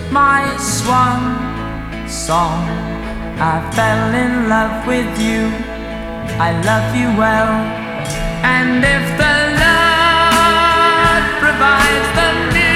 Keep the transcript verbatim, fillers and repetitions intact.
my swan song. I fell in love with you, I love you well. And if the Lord provides the